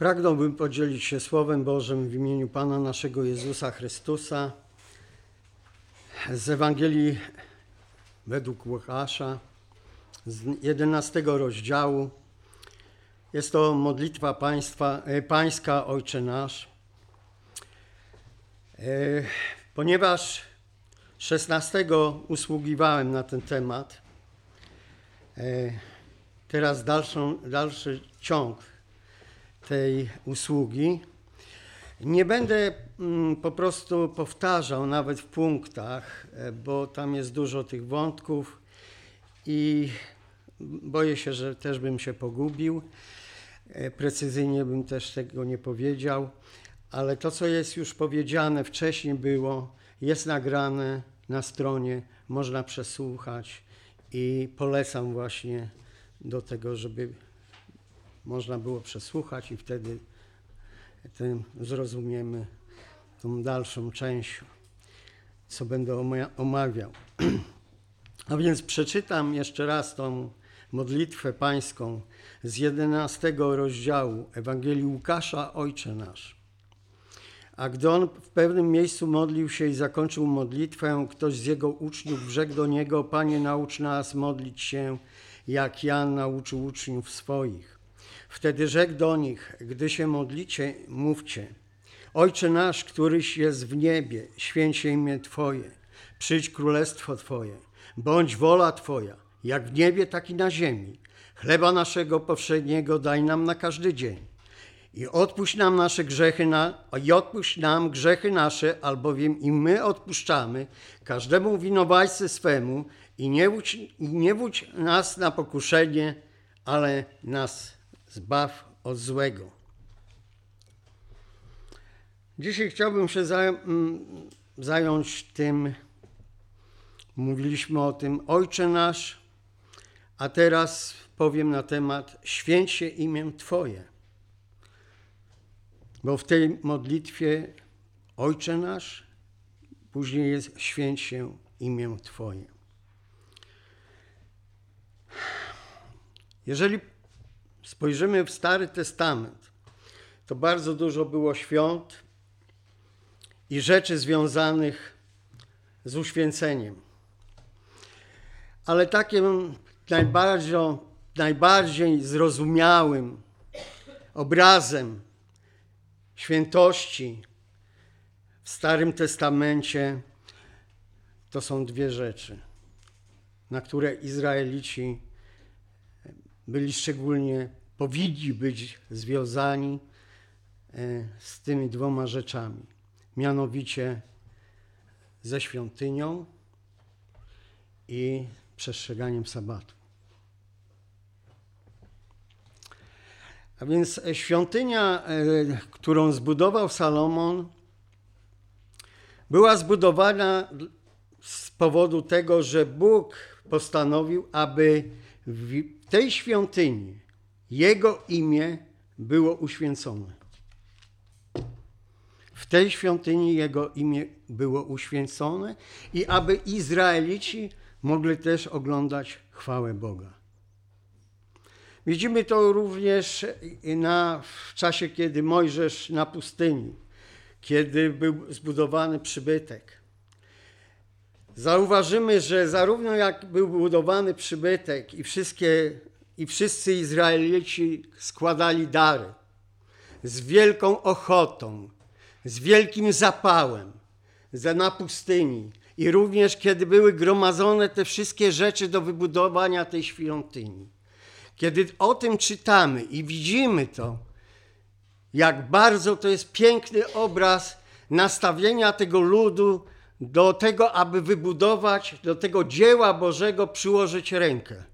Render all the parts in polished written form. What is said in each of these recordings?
Pragnąłbym podzielić się Słowem Bożym w imieniu Pana naszego Jezusa Chrystusa z Ewangelii według Łukasza z 11 rozdziału. Jest to modlitwa pańska Ojcze Nasz. Ponieważ 16 usługiwałem na ten temat, teraz dalszy ciąg tej usługi. Nie będę po prostu powtarzał nawet w punktach, bo tam jest dużo tych wątków i boję się, że też bym się pogubił. Precyzyjnie bym też tego nie powiedział, ale to, co jest już powiedziane wcześniej jest nagrane na stronie, można przesłuchać i polecam właśnie do tego, żeby można było przesłuchać i wtedy zrozumiemy tą dalszą część, co będę omawiał. A więc przeczytam jeszcze raz tą modlitwę pańską z 11 rozdziału Ewangelii Łukasza, Ojcze Nasz. A gdy on w pewnym miejscu modlił się i zakończył modlitwę, ktoś z jego uczniów rzekł do niego: Panie, naucz nas modlić się, jak Jan nauczył uczniów swoich. Wtedy rzekł do nich: gdy się modlicie, mówcie: Ojcze nasz, któryś jest w niebie, święć się imię Twoje, przyjdź królestwo Twoje, bądź wola Twoja, jak w niebie, tak i na ziemi. Chleba naszego powszedniego daj nam na każdy dzień. I odpuść nam nasze grzechy, odpuść nam grzechy nasze, albowiem i my odpuszczamy każdemu winowajcy swemu i nie wódź nas na pokuszenie, ale nas zbaw od złego. Dzisiaj chciałbym się zająć tym, mówiliśmy o tym Ojcze Nasz, a teraz powiem na temat święć się imię Twoje. Bo w tej modlitwie Ojcze Nasz, później jest święć się imię Twoje. Jeżeli spojrzymy w Stary Testament, to bardzo dużo było świąt i rzeczy związanych z uświęceniem. Ale takim najbardziej zrozumiałym obrazem świętości w Starym Testamencie to są dwie rzeczy, na które Izraelici byli szczególnie, powinni być związani z tymi dwoma rzeczami, mianowicie ze świątynią i przestrzeganiem sabatu. A więc świątynia, którą zbudował Salomon, była zbudowana z powodu tego, że Bóg postanowił, aby w tej świątyni Jego imię było uświęcone. W tej świątyni Jego imię było uświęcone i aby Izraelici mogli też oglądać chwałę Boga. Widzimy to również w czasie, kiedy Mojżesz na pustyni, kiedy był zbudowany przybytek. Zauważymy, że zarówno jak był budowany przybytek i wszyscy Izraelici składali dary z wielką ochotą, z wielkim zapałem na pustyni i również kiedy były gromadzone te wszystkie rzeczy do wybudowania tej świątyni. Kiedy o tym czytamy i widzimy to, jak bardzo to jest piękny obraz nastawienia tego ludu do tego, aby wybudować, do tego dzieła Bożego przyłożyć rękę.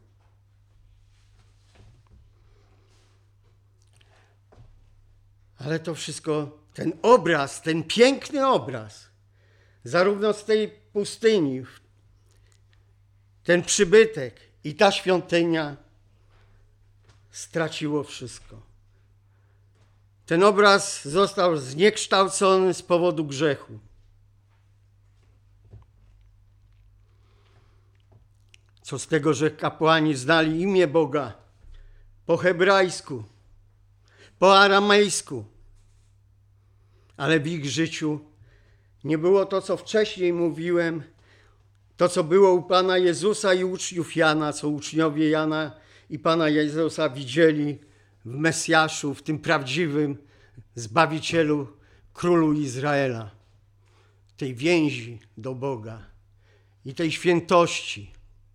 Ale to wszystko, ten obraz, ten piękny obraz, zarówno z tej pustyni, ten przybytek i ta świątynia, straciło wszystko. Ten obraz został zniekształcony z powodu grzechu. Co z tego, że kapłani znali imię Boga po hebrajsku, po aramejsku. Ale w ich życiu nie było to, co wcześniej mówiłem, to, co było u Pana Jezusa i uczniów Jana, co uczniowie Jana i Pana Jezusa widzieli w Mesjaszu, w tym prawdziwym Zbawicielu, Królu Izraela. Tej więzi do Boga i tej świętości.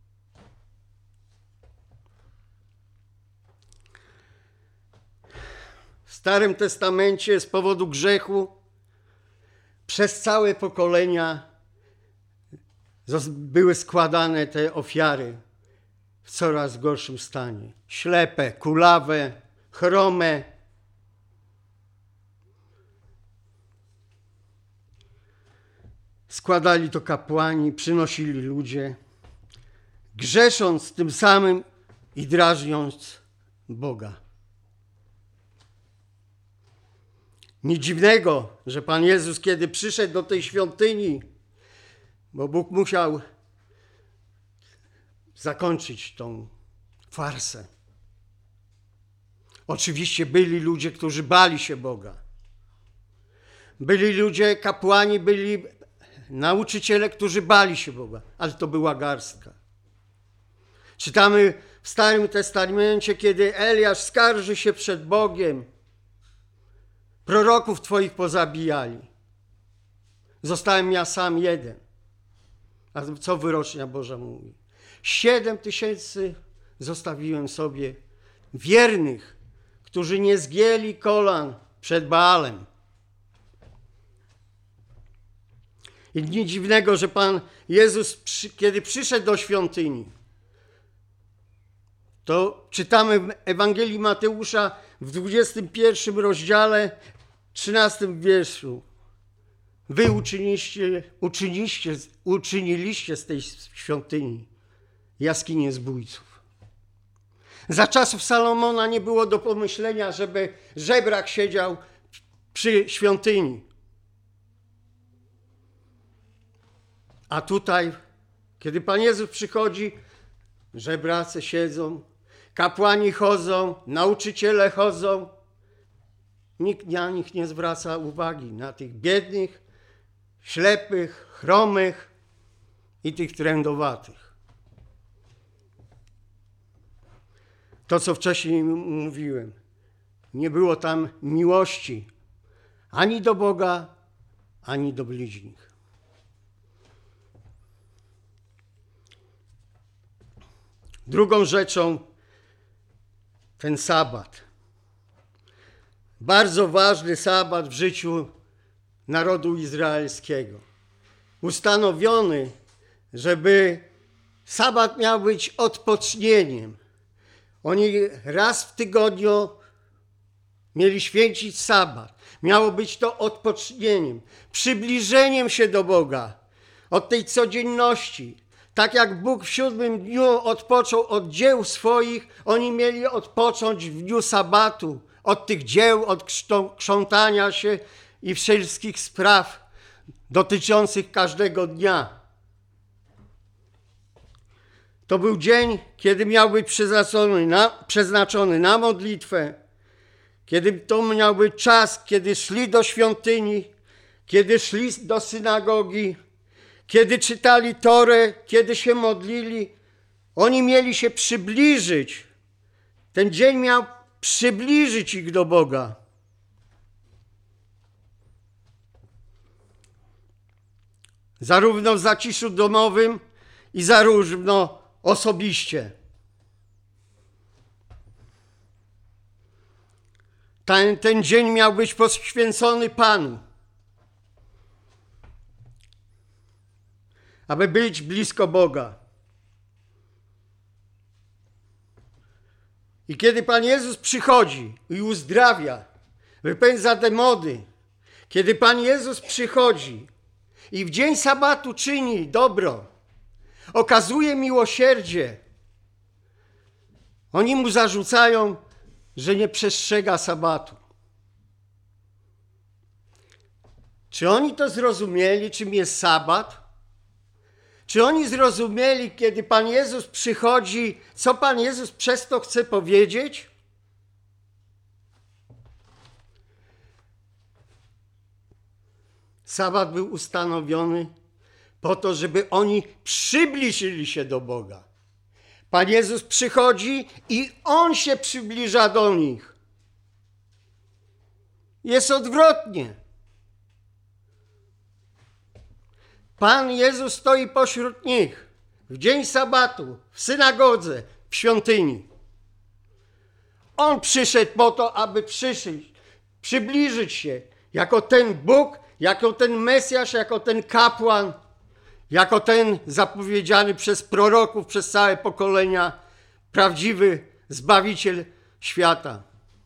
W Starym Testamencie z powodu grzechu przez całe pokolenia były składane te ofiary w coraz gorszym stanie. Ślepe, kulawe, chrome. Składali to kapłani, przynosili ludzie, grzesząc tym samym i drażniąc Boga. Nic dziwnego, że Pan Jezus, kiedy przyszedł do tej świątyni, bo Bóg musiał zakończyć tą farsę. Oczywiście byli ludzie, którzy bali się Boga. Byli ludzie, kapłani, byli nauczyciele, którzy bali się Boga, ale to była garstka. Czytamy w Starym Testamencie, kiedy Eliasz skarży się przed Bogiem, proroków Twoich pozabijali. Zostałem ja sam jeden. A co wyrocznia Boża mówi? 7000 zostawiłem sobie wiernych, którzy nie zgięli kolan przed Baalem. I nic dziwnego, że Pan Jezus, kiedy przyszedł do świątyni, to czytamy w Ewangelii Mateusza w 21 rozdziale, 13 wierszu. Wy uczyniliście z tej świątyni jaskinię zbójców. Za czasów Salomona nie było do pomyślenia, żeby żebrak siedział przy świątyni. A tutaj, kiedy Pan Jezus przychodzi, żebracy siedzą, kapłani chodzą, nauczyciele chodzą. Nikt na nich nie zwraca uwagi, na tych biednych, ślepych, chromych i tych trędowatych. To, co wcześniej mówiłem, nie było tam miłości ani do Boga, ani do bliźnich. Drugą rzeczą ten sabat. Bardzo ważny sabat w życiu narodu izraelskiego. Ustanowiony, żeby sabat miał być odpocznieniem. Oni raz w tygodniu mieli święcić sabat. Miało być to odpocznieniem, przybliżeniem się do Boga od tej codzienności. Tak jak Bóg w 7 dniu odpoczął od dzieł swoich, oni mieli odpocząć w dniu sabatu od tych dzieł, od krzątania się i wszystkich spraw dotyczących każdego dnia. To był dzień, kiedy miał być przeznaczony na modlitwę, kiedy to miał być czas, kiedy szli do świątyni, kiedy szli do synagogi, kiedy czytali Torę, kiedy się modlili. Oni mieli się przybliżyć. Ten dzień miał przybliżyć ich do Boga. Zarówno w zaciszu domowym i zarówno osobiście. Ten dzień miał być poświęcony Panu, aby być blisko Boga. I kiedy Pan Jezus przychodzi i uzdrawia, wypędza demony, kiedy Pan Jezus przychodzi i w dzień sabatu czyni dobro, okazuje miłosierdzie, oni mu zarzucają, że nie przestrzega sabatu. Czy oni to zrozumieli, czym jest sabat? Czy oni zrozumieli, kiedy Pan Jezus przychodzi, co Pan Jezus przez to chce powiedzieć? Sabat był ustanowiony po to, żeby oni przybliżyli się do Boga. Pan Jezus przychodzi i On się przybliża do nich. Jest odwrotnie. Pan Jezus stoi pośród nich w dzień sabatu, w synagodze, w świątyni. On przyszedł po to, aby przybliżyć się jako ten Bóg, jako ten Mesjasz, jako ten kapłan, jako ten zapowiedziany przez proroków, przez całe pokolenia, prawdziwy Zbawiciel świata.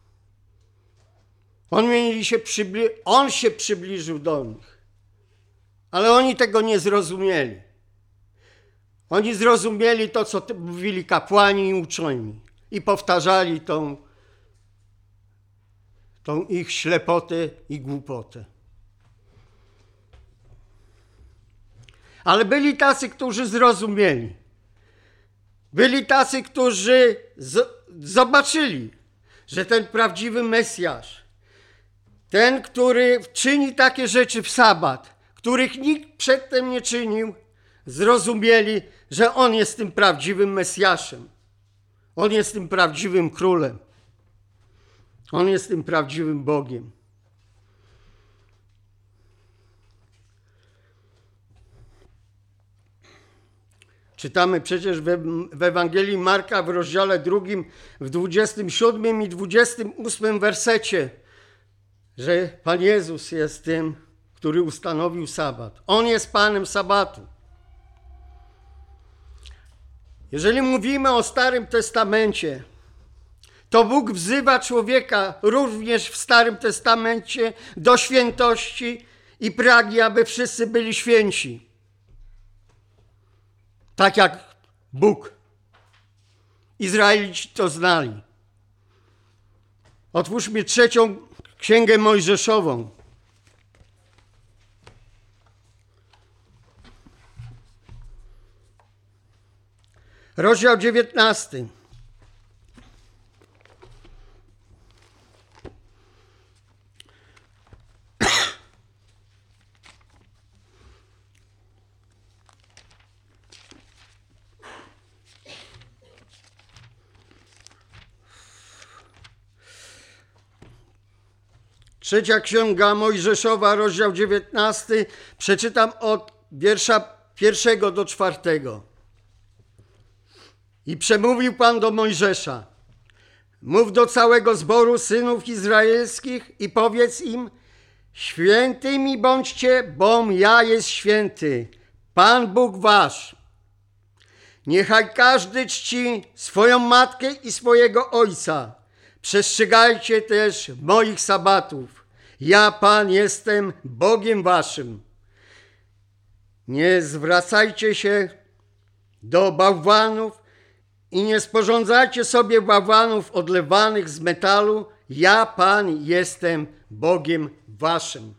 On się przybliżył do nich, ale oni tego nie zrozumieli. Oni zrozumieli to, co mówili kapłani i uczeni i powtarzali tą ich ślepotę i głupotę. Ale byli tacy, którzy zrozumieli. Byli tacy, którzy zobaczyli, że ten prawdziwy Mesjasz, ten, który czyni takie rzeczy w sabat, których nikt przedtem nie czynił, zrozumieli, że On jest tym prawdziwym Mesjaszem. On jest tym prawdziwym Królem. On jest tym prawdziwym Bogiem. Czytamy przecież w Ewangelii Marka w rozdziale 2, w 27 i 28 wersecie, że Pan Jezus jest tym, który ustanowił sabat. On jest Panem sabatu. Jeżeli mówimy o Starym Testamencie, to Bóg wzywa człowieka również w Starym Testamencie do świętości i pragnie, aby wszyscy byli święci. Tak jak Bóg. Izraelici to znali. Otwórzmy 3. Księgę Mojżeszową. Rozdział 19. Trzecia Księga Mojżeszowa, rozdział 19. Przeczytam od wiersza 1 do 4. I przemówił Pan do Mojżesza: mów do całego zboru synów izraelskich i powiedz im: świętymi bądźcie, bom ja jest święty, Pan Bóg wasz. Niechaj każdy czci swoją matkę i swojego ojca. Przestrzegajcie też moich sabatów. Ja, Pan, jestem Bogiem waszym. Nie zwracajcie się do bałwanów i nie sporządzajcie sobie bałwanów odlewanych z metalu. Ja, Pan, jestem Bogiem waszym.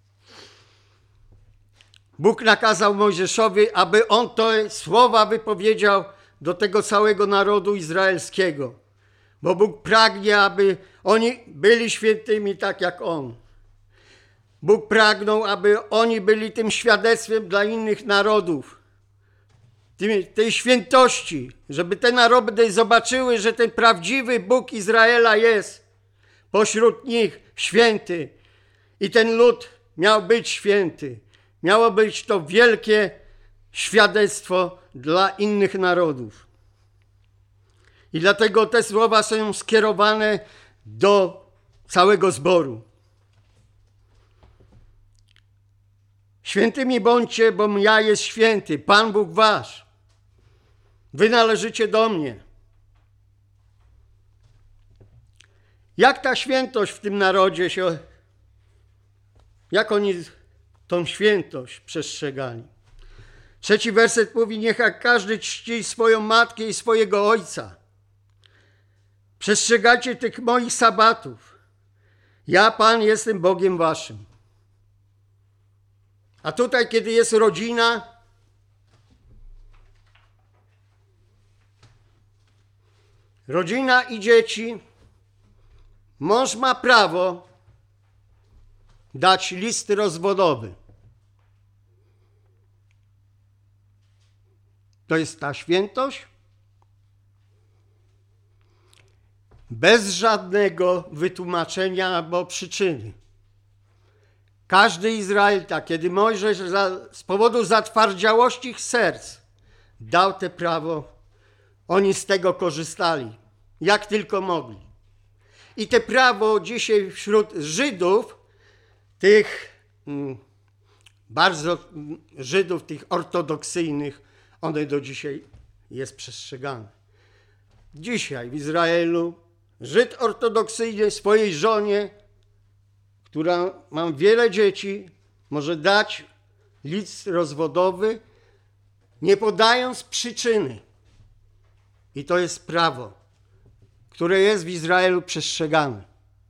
Bóg nakazał Mojżeszowi, aby on te słowa wypowiedział do tego całego narodu izraelskiego. Bo Bóg pragnie, aby oni byli świętymi tak jak On. Bóg pragnął, aby oni byli tym świadectwem dla innych narodów. Tej świętości, żeby te narody zobaczyły, że ten prawdziwy Bóg Izraela jest pośród nich święty. I ten lud miał być święty. Miało być to wielkie świadectwo dla innych narodów. I dlatego te słowa są skierowane do całego zboru. Świętymi bądźcie, bo ja jest święty, Pan Bóg wasz. Wy należycie do mnie. Jak ta świętość w tym narodzie się, jak oni tą świętość przestrzegali? 3 werset mówi: niechaj każdy czci swoją matkę i swojego ojca. Przestrzegajcie tych moich sabatów. Ja, Pan, jestem Bogiem waszym. A tutaj, kiedy jest rodzina i dzieci, mąż ma prawo dać list rozwodowy. To jest ta świętość? Bez żadnego wytłumaczenia albo przyczyny. Każdy Izraelita, kiedy Mojżesz z powodu zatwardziałości ich serc dał te prawo, oni z tego korzystali, jak tylko mogli. I te prawo dzisiaj wśród Żydów, tych bardzo Żydów, tych ortodoksyjnych, one do dzisiaj jest przestrzegane. Dzisiaj w Izraelu Żyd ortodoksyjny swojej żonie, która ma wiele dzieci, może dać list rozwodowy, nie podając przyczyny. I to jest prawo, które jest w Izraelu przestrzegane.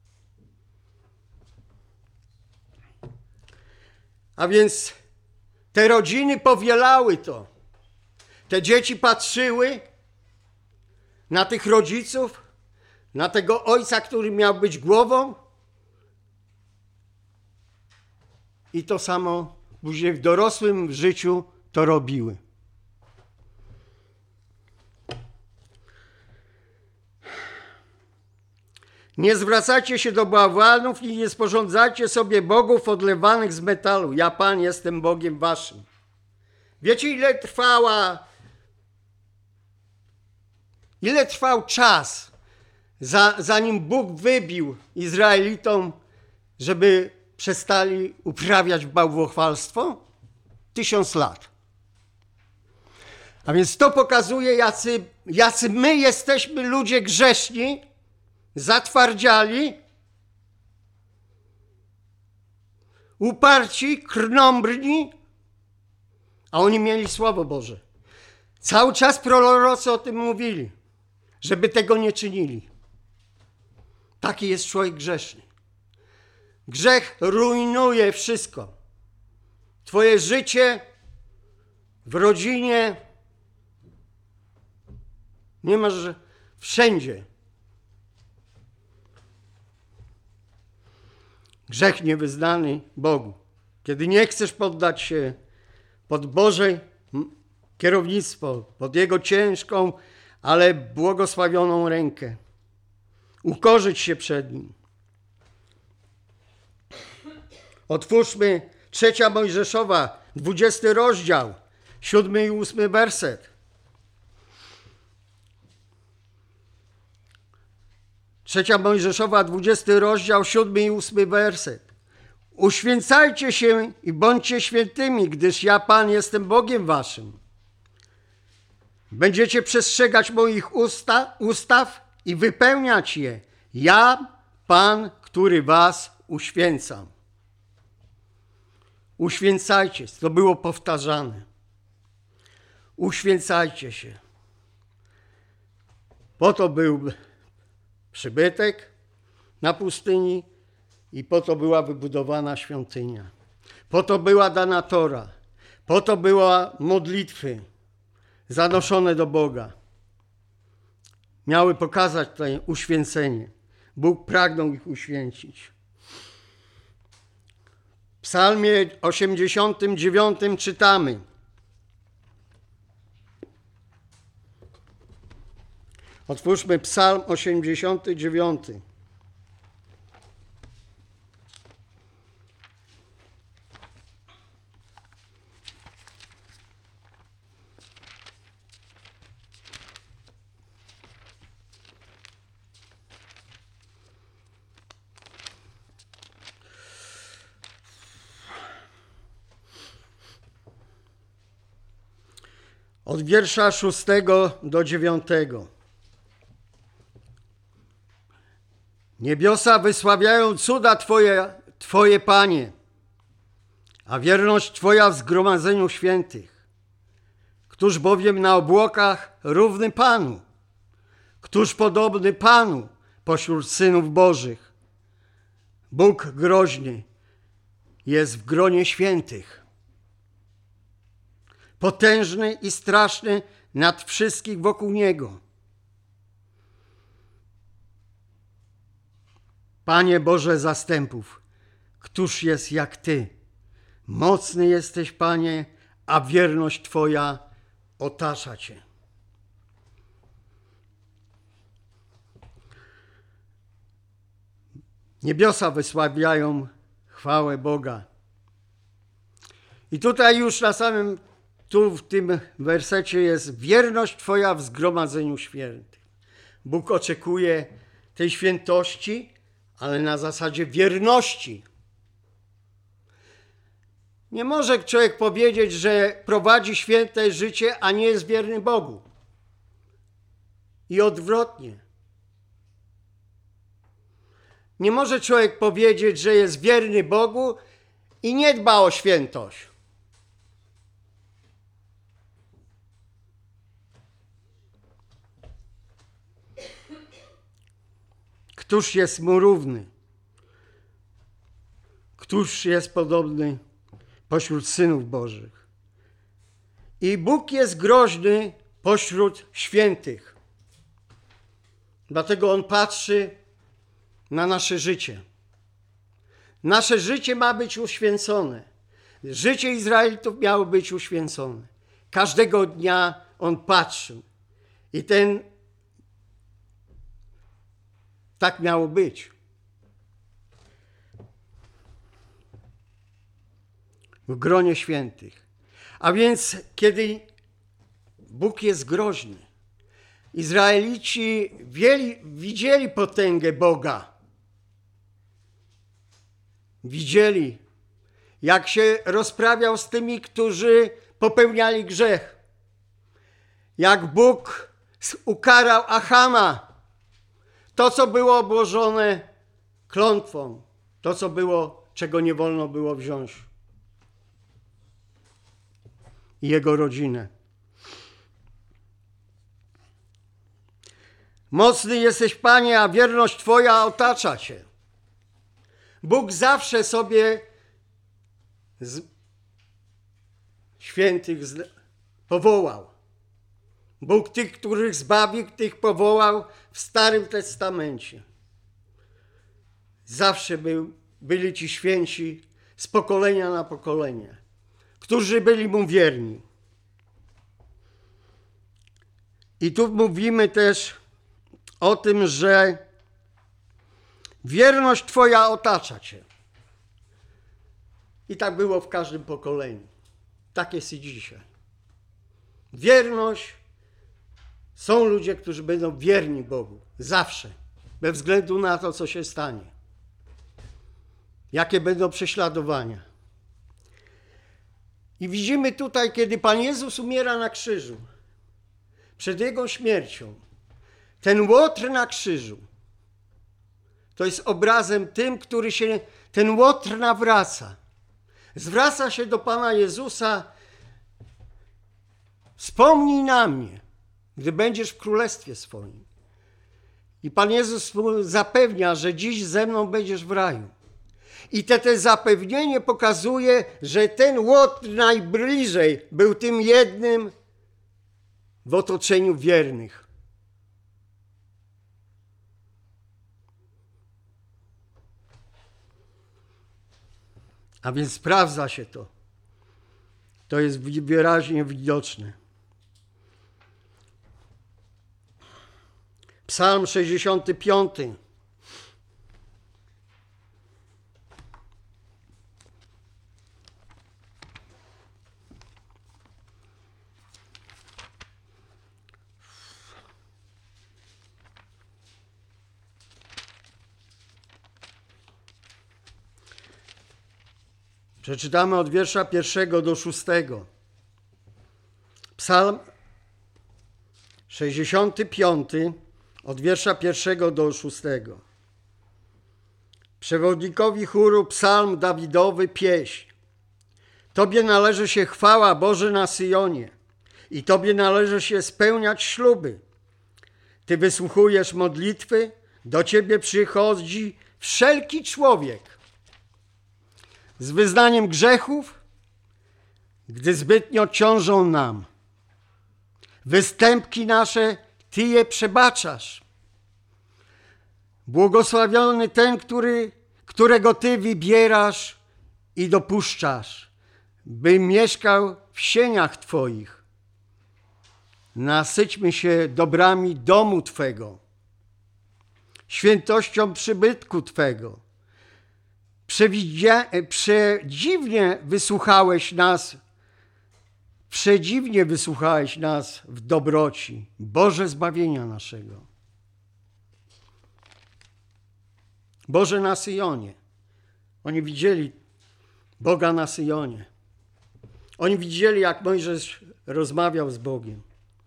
A więc te rodziny powielały to. Te dzieci patrzyły na tych rodziców, na tego ojca, który miał być głową. I to samo później w dorosłym życiu to robiły. Nie zwracajcie się do bałwanów i nie sporządzajcie sobie bogów odlewanych z metalu. Ja, Pan, jestem Bogiem waszym. Wiecie, ile trwał czas, zanim Bóg wybił Izraelitom, żeby przestali uprawiać bałwochwalstwo? 1000 lat. A więc to pokazuje, jacy my jesteśmy ludzie grzeszni, zatwardziali, uparci, krnąbrni, a oni mieli Słowo Boże. Cały czas prorocy o tym mówili, żeby tego nie czynili. Taki jest człowiek grzeszny. Grzech rujnuje wszystko. Twoje życie w rodzinie, nie masz wszędzie. Grzech niewyznany Bogu. Kiedy nie chcesz poddać się pod Boże kierownictwo, pod Jego ciężką, ale błogosławioną rękę. Ukorzyć się przed Nim. Otwórzmy 3 Mojżeszowa, 20 rozdział, 7 i 8 werset. 3 Mojżeszowa, 20 rozdział, 7 i 8 werset. Uświęcajcie się i bądźcie świętymi, gdyż ja, Pan, jestem Bogiem waszym. Będziecie przestrzegać moich ustaw i wypełniać je. Ja, Pan, który was uświęcam. Uświęcajcie, to było powtarzane. Uświęcajcie się. Po to był przybytek na pustyni i po to była wybudowana świątynia. Po to była dana Tora. Po to były modlitwy zanoszone do Boga. Miały pokazać to uświęcenie. Bóg pragnął ich uświęcić. W Psalmie 89 czytamy: otwórzmy Psalm 89. Od wiersza 6 do 9. Niebiosa wysławiają cuda Twoje, Panie, a wierność Twoja w zgromadzeniu świętych. Któż bowiem na obłokach równy Panu? Któż podobny Panu pośród synów Bożych? Bóg groźny jest w gronie świętych. Potężny i straszny nad wszystkich wokół Niego. Panie Boże zastępów, któż jest jak Ty? Mocny jesteś, Panie, a wierność Twoja otacza cię. Niebiosa wysławiają chwałę Boga. I tutaj już na samym, tu w tym wersecie jest wierność Twoja w zgromadzeniu świętych. Bóg oczekuje tej świętości, ale na zasadzie wierności. Nie może człowiek powiedzieć, że prowadzi święte życie, a nie jest wierny Bogu. I odwrotnie. Nie może człowiek powiedzieć, że jest wierny Bogu i nie dba o świętość. Któż jest mu równy? Któż jest podobny pośród synów Bożych? I Bóg jest groźny pośród świętych. Dlatego On patrzy na nasze życie. Nasze życie ma być uświęcone. Życie Izraelitów miało być uświęcone. Każdego dnia On patrzył. I tak miało być. W gronie świętych. A więc kiedy Bóg jest groźny, Izraelici widzieli potęgę Boga. Widzieli, jak się rozprawiał z tymi, którzy popełniali grzech. Jak Bóg ukarał Achama. To, co było obłożone klątwą. To, co było, czego nie wolno było wziąć. I jego rodzinę. Mocny jesteś, Panie, a wierność Twoja otacza Cię. Bóg zawsze sobie świętych powołał. Bóg tych, których zbawił, tych powołał w Starym Testamencie. Zawsze byli ci święci z pokolenia na pokolenie, którzy byli Mu wierni. I tu mówimy też o tym, że wierność Twoja otacza Cię. I tak było w każdym pokoleniu. Tak jest i dzisiaj. Wierność. Są ludzie, którzy będą wierni Bogu. Zawsze. Bez względu na to, co się stanie. Jakie będą prześladowania. I widzimy tutaj, kiedy Pan Jezus umiera na krzyżu. Przed Jego śmiercią. Ten łotr na krzyżu. To jest obrazem tym, który się, ten łotr nawraca. Zwraca się do Pana Jezusa. Wspomnij na mnie, gdy będziesz w królestwie swoim. I Pan Jezus zapewnia, że dziś ze mną będziesz w raju. I te zapewnienie pokazuje, że ten łotr najbliżej był tym jednym w otoczeniu wiernych. A więc sprawdza się to. To jest wyraźnie widoczne. Psalm 65. Przeczytamy od wiersza 1 do 6. Psalm 65, od wiersza 1 do 6. Przewodnikowi chóru psalm Dawidowy, pieśń. Tobie należy się chwała, Boże, na Syjonie i Tobie należy się spełniać śluby. Ty wysłuchujesz modlitwy, do Ciebie przychodzi wszelki człowiek z wyznaniem grzechów, gdy zbytnio ciążą nam. Występki nasze Ty je przebaczasz. Błogosławiony ten, którego Ty wybierasz i dopuszczasz, by mieszkał w sieniach Twoich. nasyćmy się dobrami domu Twego, świętością przybytku Twego. Przedziwnie wysłuchałeś nas w dobroci, Boże zbawienia naszego. Boże na Syjonie. Oni widzieli Boga na Syjonie. Oni widzieli, jak Mojżesz rozmawiał z Bogiem.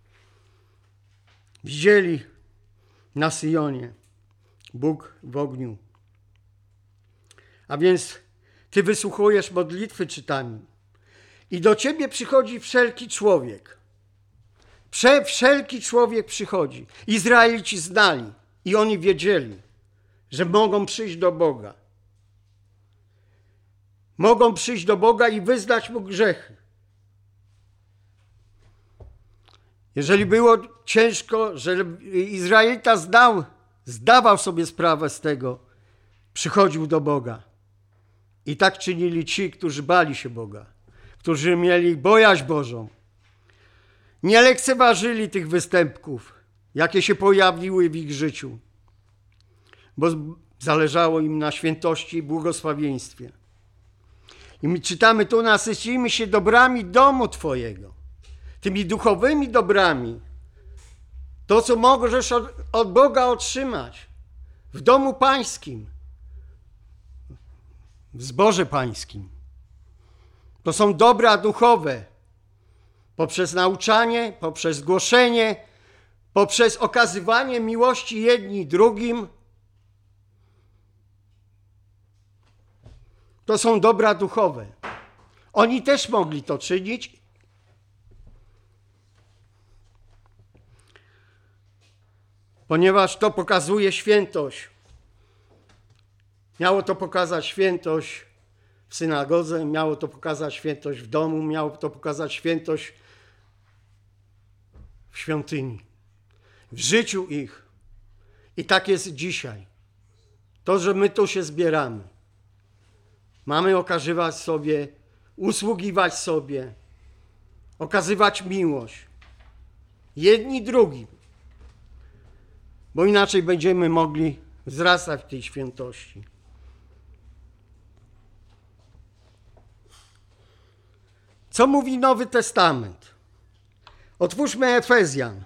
Widzieli na Syjonie Bóg w ogniu. A więc Ty wysłuchujesz modlitwy, czytamy. I do Ciebie przychodzi wszelki człowiek. Wszelki człowiek przychodzi. Izraelici znali i oni wiedzieli, że mogą przyjść do Boga. Mogą przyjść do Boga i wyznać Mu grzechy. Jeżeli było ciężko, że Izraelita zdawał sobie sprawę z tego, przychodził do Boga. I tak czynili ci, którzy bali się Boga, którzy mieli bojaźń Bożą. Nie lekceważyli tych występków, jakie się pojawiły w ich życiu, bo zależało im na świętości i błogosławieństwie. I my czytamy tu, nasycimy się dobrami domu Twojego, tymi duchowymi dobrami, to, co możesz od Boga otrzymać w domu pańskim, w zborze pańskim. To są dobra duchowe, poprzez nauczanie, poprzez głoszenie, poprzez okazywanie miłości jedni drugim. To są dobra duchowe. Oni też mogli to czynić. Ponieważ to pokazuje świętość. Miało to pokazać świętość w synagodze, miało to pokazać świętość w domu, miało to pokazać świętość w świątyni, w życiu ich. I tak jest dzisiaj. To, że my tu się zbieramy, mamy okazywać sobie, usługiwać sobie, okazywać miłość jedni drugim, bo inaczej będziemy mogli wzrastać w tej świętości. Co mówi Nowy Testament? Otwórzmy Efezjan.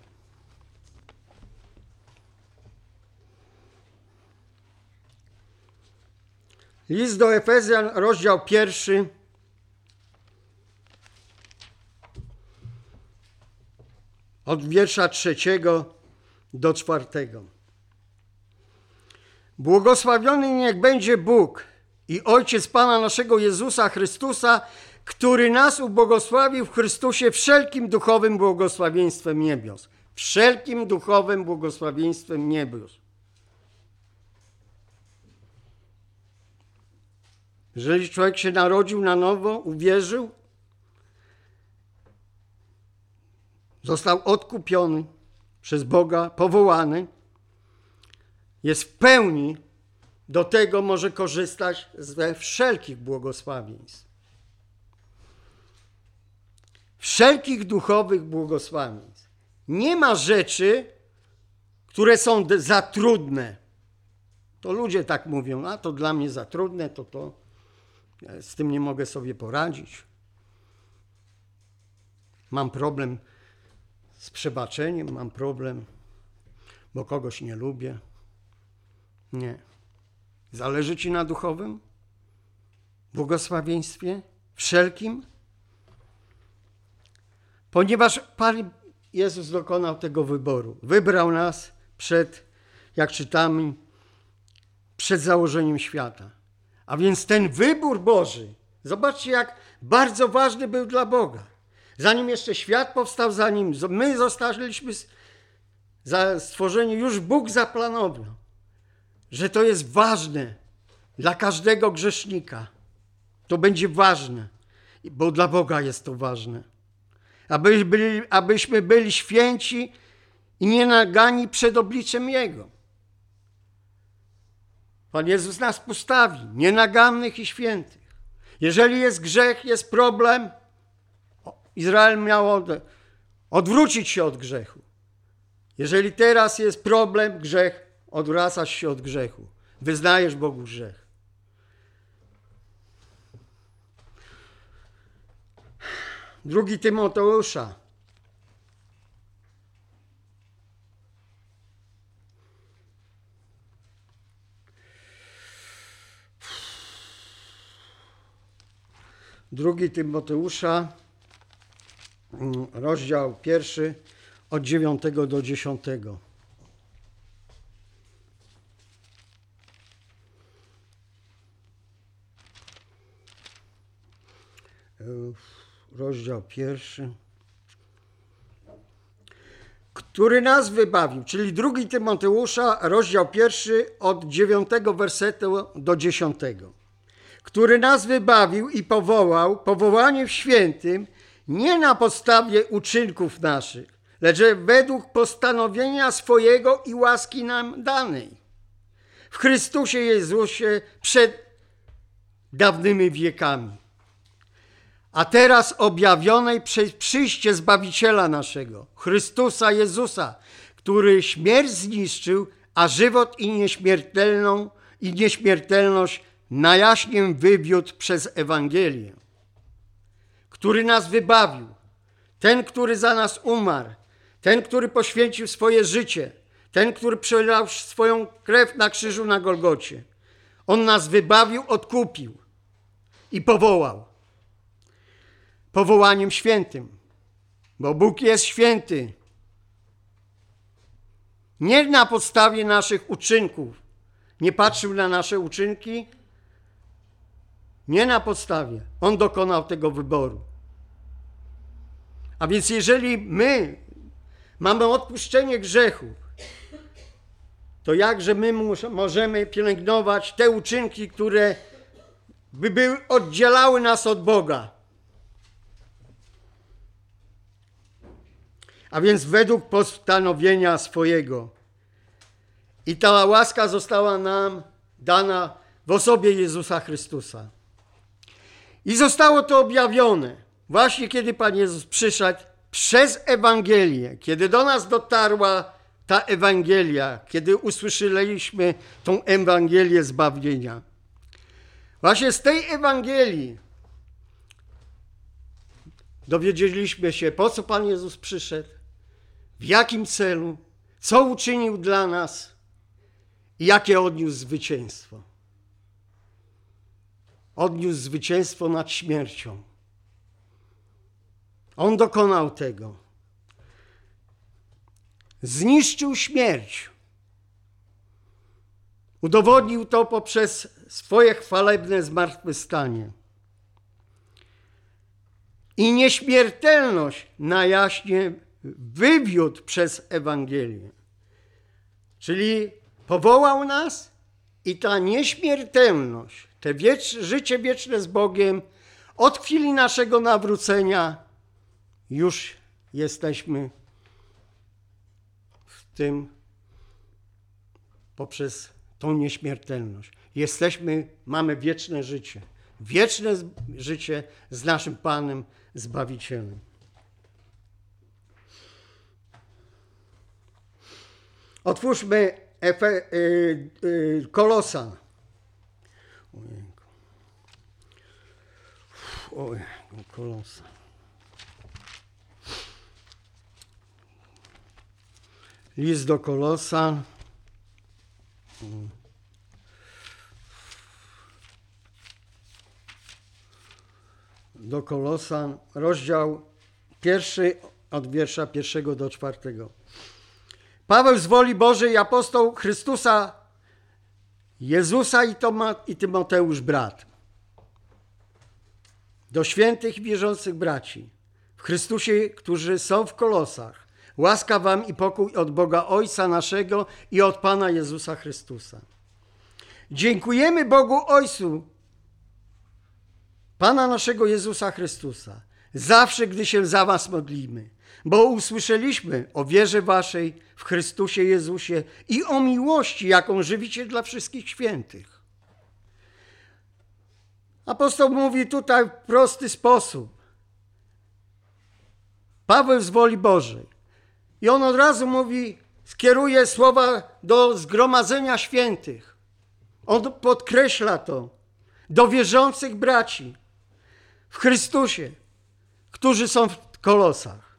List do Efezjan, rozdział 1. Od wiersza 3 do 4. Błogosławiony niech będzie Bóg i Ojciec Pana naszego Jezusa Chrystusa, który nas ubłogosławił w Chrystusie wszelkim duchowym błogosławieństwem niebios. Wszelkim duchowym błogosławieństwem niebios. Jeżeli człowiek się narodził na nowo, uwierzył, został odkupiony przez Boga, powołany, jest w pełni, do tego może korzystać ze wszelkich błogosławieństw. Wszelkich duchowych błogosławieństw. Nie ma rzeczy, które są za trudne. To ludzie tak mówią, a to dla mnie za trudne, to z tym nie mogę sobie poradzić. Mam problem z przebaczeniem, mam problem, bo kogoś nie lubię. Nie. Zależy ci na duchowym błogosławieństwie wszelkim? Ponieważ Pan Jezus dokonał tego wyboru. Wybrał nas jak czytamy, przed założeniem świata. A więc ten wybór Boży, zobaczcie, jak bardzo ważny był dla Boga. Zanim jeszcze świat powstał, zanim my zostaliśmy stworzeni, już Bóg zaplanował, że to jest ważne dla każdego grzesznika. To będzie ważne, bo dla Boga jest to ważne. Abyśmy byli święci i nienagani przed obliczem Jego. Pan Jezus nas postawi, nienagannych i świętych. Jeżeli jest grzech, jest problem, Izrael miał odwrócić się od grzechu. Jeżeli teraz jest problem, grzech, odwracasz się od grzechu. Wyznajesz Bogu grzech. Drugi Tymoteusza. Drugi Tymoteusza, rozdział 1, od 9 do 10. Rozdział 1, który nas wybawił, czyli drugi Tymoteusza, rozdział 1, od 9 wersetu do 10. Który nas wybawił i powołał powołaniem świętym, nie na podstawie uczynków naszych, lecz według postanowienia swojego i łaski nam danej w Chrystusie Jezusie przed dawnymi wiekami, a teraz objawionej przez przyjście Zbawiciela naszego, Chrystusa Jezusa, który śmierć zniszczył, a żywot i nieśmiertelność na jaśnie wywiódł przez Ewangelię, który nas wybawił, ten, który za nas umarł, ten, który poświęcił swoje życie, ten, który przelał swoją krew na krzyżu na Golgocie. On nas wybawił, odkupił i powołał. Powołaniem świętym, bo Bóg jest święty. Nie na podstawie naszych uczynków. Nie patrzył na nasze uczynki, nie na podstawie. On dokonał tego wyboru. A więc jeżeli my mamy odpuszczenie grzechów, to jakże my możemy pielęgnować te uczynki, które by oddzielały nas od Boga? A więc według postanowienia swojego. I ta łaska została nam dana w osobie Jezusa Chrystusa. I zostało to objawione właśnie kiedy Pan Jezus przyszedł przez Ewangelię, kiedy do nas dotarła ta Ewangelia, kiedy usłyszeliśmy tą Ewangelię zbawienia. Właśnie z tej Ewangelii dowiedzieliśmy się, po co Pan Jezus przyszedł, w jakim celu, co uczynił dla nas i jakie odniósł zwycięstwo. Odniósł zwycięstwo nad śmiercią. On dokonał tego. Zniszczył śmierć. Udowodnił to poprzez swoje chwalebne zmartwychwstanie. I nieśmiertelność na jaśnie wywiódł przez Ewangelię. Czyli powołał nas i ta nieśmiertelność, te życie wieczne z Bogiem, od chwili naszego nawrócenia już jesteśmy w tym poprzez tą nieśmiertelność. Mamy wieczne życie. Wieczne życie z naszym Panem, Zbawicielem. Otwórzmy Kolosan. Kolosan. List do Kolosan. Do Kolosan, rozdział 1 od wiersza 1 do 4. Paweł z woli Bożej, apostoł Chrystusa Jezusa i Tymoteusz brat. Do świętych i wierzących braci w Chrystusie, którzy są w Kolosach. Łaska wam i pokój od Boga Ojca naszego i od Pana Jezusa Chrystusa. Dziękujemy Bogu Ojcu Pana naszego Jezusa Chrystusa, zawsze gdy się za was modlimy, bo usłyszeliśmy o wierze waszej w Chrystusie Jezusie i o miłości, jaką żywicie dla wszystkich świętych. Apostoł mówi tutaj w prosty sposób. Paweł z woli Bożej. I on od razu mówi, skieruje słowa do zgromadzenia świętych. On podkreśla to. Do wierzących braci w Chrystusie, którzy są w Kolosach.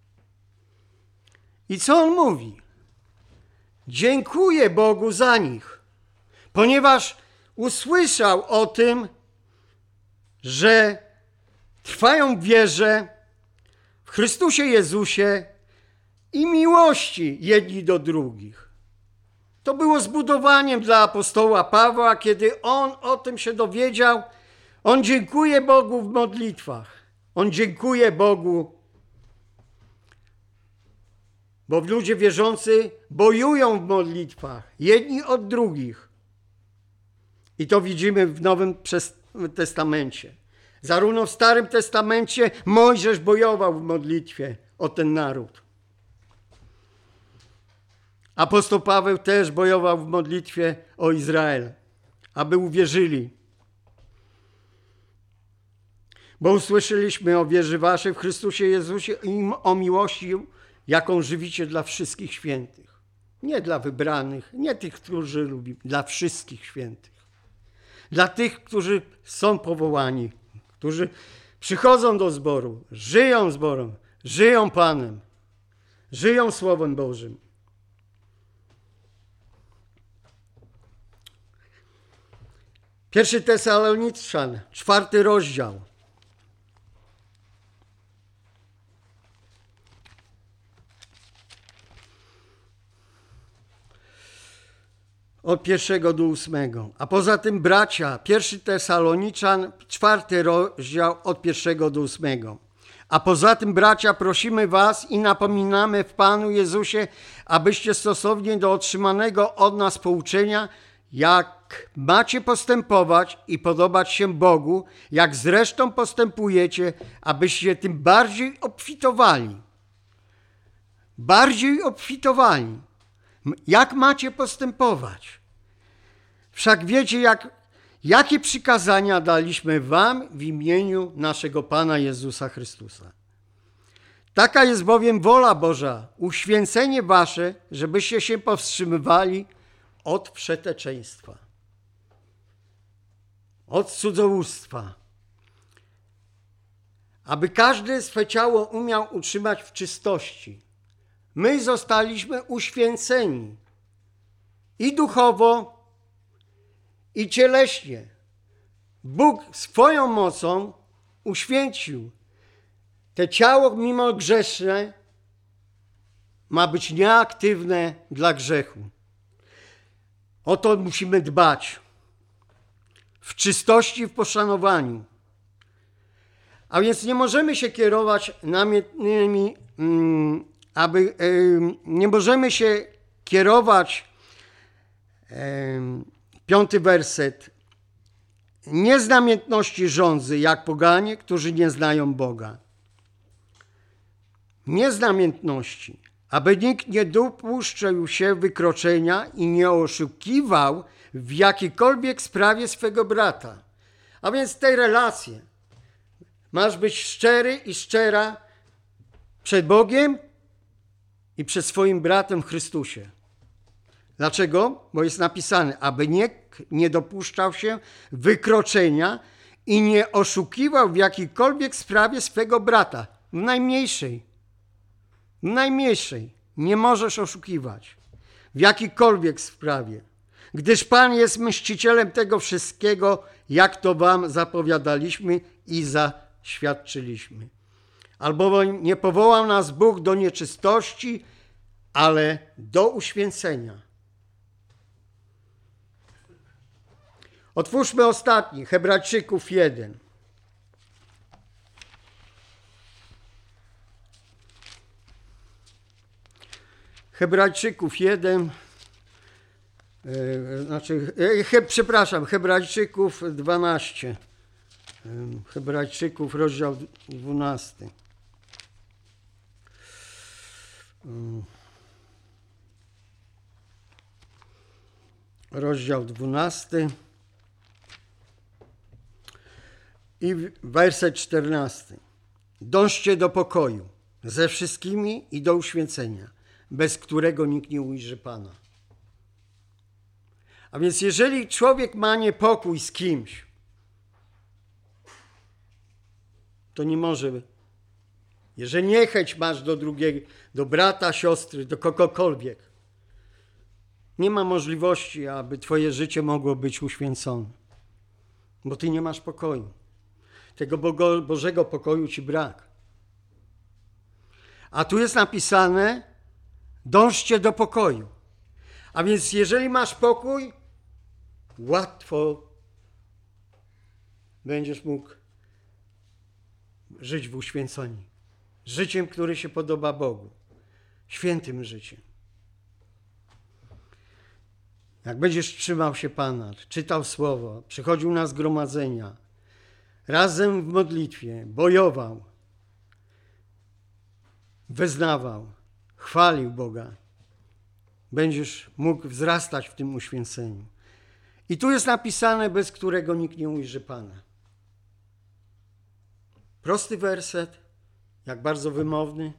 I co on mówi? Dziękuję Bogu za nich, ponieważ usłyszał o tym, że trwają w wierze w Chrystusie Jezusie i miłości jedni do drugich. To było zbudowaniem dla apostoła Pawła, kiedy on o tym się dowiedział. On dziękuje Bogu w modlitwach. On dziękuje Bogu, bo ludzie wierzący bojują w modlitwach jedni od drugich. I to widzimy w Nowym Testamencie. Zarówno w Starym Testamencie Mojżesz bojował w modlitwie o ten naród. Apostoł Paweł też bojował w modlitwie o Izrael, aby uwierzyli. Bo usłyszeliśmy o wierze waszej w Chrystusie Jezusie i o miłości, jaką żywicie dla wszystkich świętych. Nie dla wybranych, nie tych, którzy lubią, dla wszystkich świętych. Dla tych, którzy są powołani, którzy przychodzą do zboru, żyją zborem, żyją Panem, żyją Słowem Bożym. Pierwszy Tesaloniczan, 4 rozdział. Od 1 do 8. A poza tym bracia, 1 Tesaloniczan, 4 rozdział od 1 do 8. A poza tym bracia, prosimy was i napominamy w Panu Jezusie, abyście stosownie do otrzymanego od nas pouczenia, jak macie postępować i podobać się Bogu, jak zresztą postępujecie, abyście tym bardziej obfitowali. Bardziej obfitowali. Jak macie postępować? Wszak wiecie, jakie przykazania daliśmy wam w imieniu naszego Pana Jezusa Chrystusa. Taka jest bowiem wola Boża, uświęcenie wasze, żebyście się powstrzymywali od wszeteczeństwa, od cudzołóstwa, aby każdy swe ciało umiał utrzymać w czystości. My zostaliśmy uświęceni i duchowo, i cieleśnie. Bóg swoją mocą uświęcił. Te ciało mimo grzeszne ma być nieaktywne dla grzechu. O to musimy dbać. W czystości, w poszanowaniu. A więc nie możemy się kierować namiętnymi, nie możemy się kierować, 5 werset, nie z namiętności żądzy, jak poganie, którzy nie znają Boga. Nie z namiętności, aby nikt nie dopuszczał się wykroczenia i nie oszukiwał w jakiejkolwiek sprawie swego brata. A więc tej relacje masz być szczery i szczera przed Bogiem i przed swoim bratem w Chrystusie. Dlaczego? Bo jest napisane, aby nikt nie dopuszczał się wykroczenia i nie oszukiwał w jakiejkolwiek sprawie swego brata. W najmniejszej. W najmniejszej. Nie możesz oszukiwać. W jakiejkolwiek sprawie. Gdyż Pan jest mścicielem tego wszystkiego, jak to wam zapowiadaliśmy i zaświadczyliśmy. Albowiem nie powołał nas Bóg do nieczystości, ale do uświęcenia. Otwórzmy ostatni, Hebrajczyków 1. Hebrajczyków 1, Hebrajczyków 12. Hebrajczyków, rozdział 12. Rozdział 12 i werset 14. Dążcie do pokoju ze wszystkimi i do uświęcenia, bez którego nikt nie ujrzy Pana. A więc jeżeli człowiek ma niepokój z kimś, to nie może, jeżeli niechęć masz do drugiego, do brata, siostry, do kogokolwiek, nie ma możliwości, aby twoje życie mogło być uświęcone, bo ty nie masz pokoju. Tego Bożego pokoju ci brak. A tu jest napisane, dążcie do pokoju. A więc jeżeli masz pokój, łatwo będziesz mógł żyć w uświęceniu. Życiem, które się podoba Bogu. Świętym życiem. Jak będziesz trzymał się Pana, czytał Słowo, przychodził na zgromadzenia, razem w modlitwie, bojował, wyznawał, chwalił Boga, będziesz mógł wzrastać w tym uświęceniu. I tu jest napisane, bez którego nikt nie ujrzy Pana. Prosty werset, jak bardzo wymowny.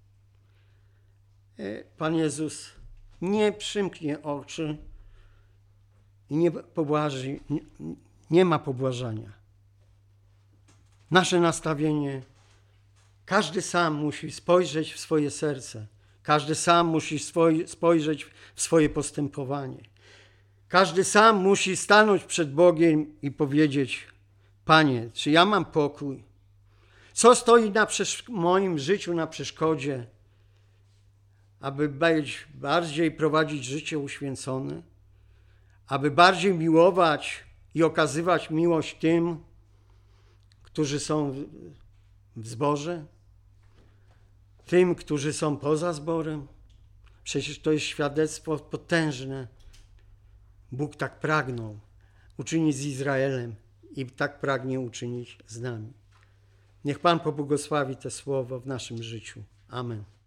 Pan Jezus nie przymknie oczy i nie pobłaży, nie ma pobłażania. Nasze nastawienie, każdy sam musi spojrzeć w swoje serce. Każdy sam musi spojrzeć w swoje postępowanie. Każdy sam musi stanąć przed Bogiem i powiedzieć: Panie, czy ja mam pokój? Co stoi w moim życiu na przeszkodzie, aby bardziej prowadzić życie uświęcone? Aby bardziej miłować i okazywać miłość tym, którzy są w zborze? Tym, którzy są poza zborem? Przecież to jest świadectwo potężne. Bóg tak pragnął uczynić z Izraelem i tak pragnie uczynić z nami. Niech Pan pobłogosławi te słowo w naszym życiu. Amen.